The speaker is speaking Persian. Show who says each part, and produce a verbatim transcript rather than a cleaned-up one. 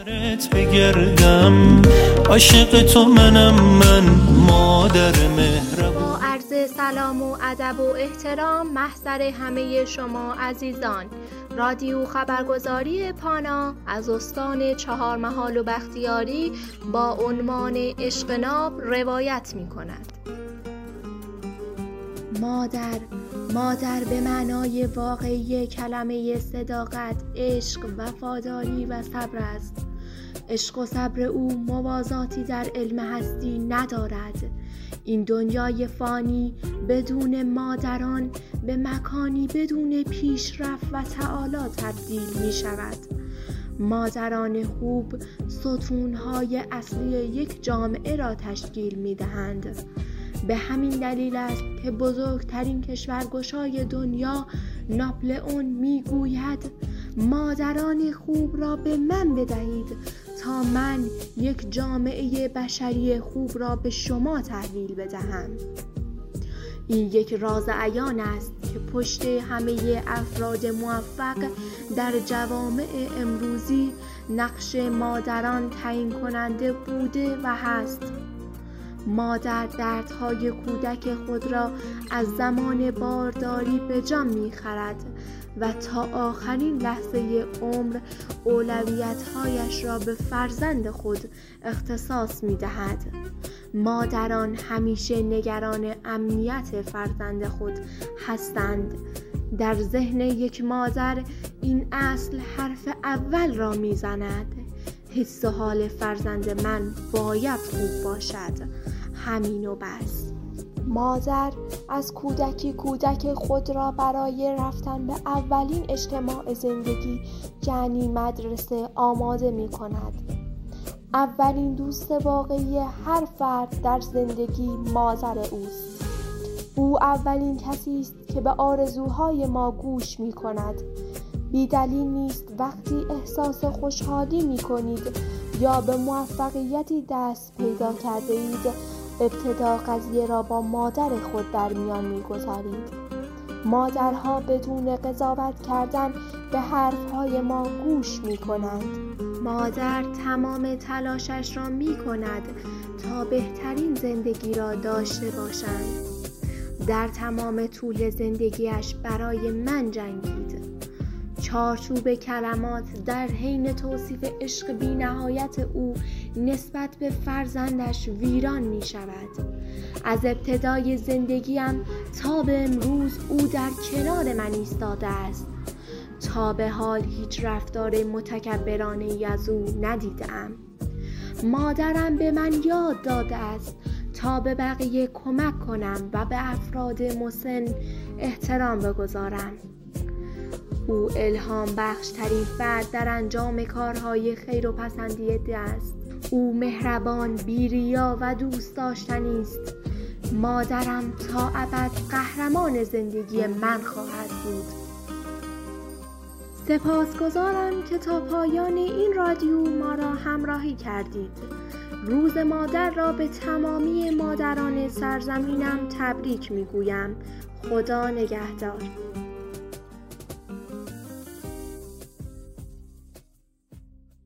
Speaker 1: بگردم عاشق تو منم من مادر مهربان.
Speaker 2: با عرض سلام و ادب و احترام محضر همه شما عزیزان، رادیو خبرگزاری پانا از استان چهارمحال و بختیاری با عنوان عشق ناب روایت می کند. مادر مادر به معنای واقعی کلمه صداقت، عشق، وفاداری و صبر است. عشق و صبر او موازاتی در علم هستی ندارد. این دنیای فانی بدون مادران به مکانی بدون پیشرفت و تعالی تبدیل می شود. مادران خوب ستونهای اصلی یک جامعه را تشکیل می دهند. به همین دلیل است که بزرگترین کشورگشای دنیا ناپلئون می گوید مادران خوب را به من بدهید تا من یک جامعه بشری خوب را به شما تحویل بدهم. این یک راز عیان است که پشت همه افراد موفق در جوامع امروزی نقش مادران تعیین کننده بوده و هست. مادر دردهای کودک خود را از زمان بارداری به جان می‌خرد و تا آخرین لحظه عمر اولویت‌هایش را به فرزند خود اختصاص می‌دهد. مادران همیشه نگران امنیت فرزند خود هستند. در ذهن یک مادر این اصل حرف اول را می‌زند: حس و حال فرزند من باید خوب باشد. همین و بس. مادر از کودکی کودک خود را برای رفتن به اولین اجتماع زندگی یعنی مدرسه آماده می کند. اولین دوست واقعی هر فرد در زندگی مادر اوست. او اولین کسی است که به آرزوهای ما گوش می کند. بی دلیل نیست وقتی احساس خوشحالی می کنید یا به موفقیتی دست پیدا کرده اید ابتدا قضیه را با مادر خود در میان می گذارید. مادرها بدون قضاوت کردن به حرفهای ما گوش می کنند. مادر تمام تلاشش را می کند تا بهترین زندگی را داشته باشند. در تمام طول زندگیش برای من جنگید. چارچوب کلمات در حین توصیف عشق بی نهایت او نسبت به فرزندش ویران می شود. از ابتدای زندگیم تا به امروز او در کنار من ایستاده است. تا به حال هیچ رفتار متکبرانه ای از او ندیدم. مادرم به من یاد داده است تا به بقیه کمک کنم و به افراد مسن احترام بگذارم. او الهام بخش ترین فرد در انجام کارهای خیر و پسندیده است. او مهربان، بی‌ریا و دوست داشتنی است. مادرم تا ابد قهرمان زندگی من خواهد بود. سپاسگزارم که تا پایان این رادیو ما را همراهی کردید. روز مادر را به تمامی مادران سرزمینم تبریک میگویم. خدا نگهدار.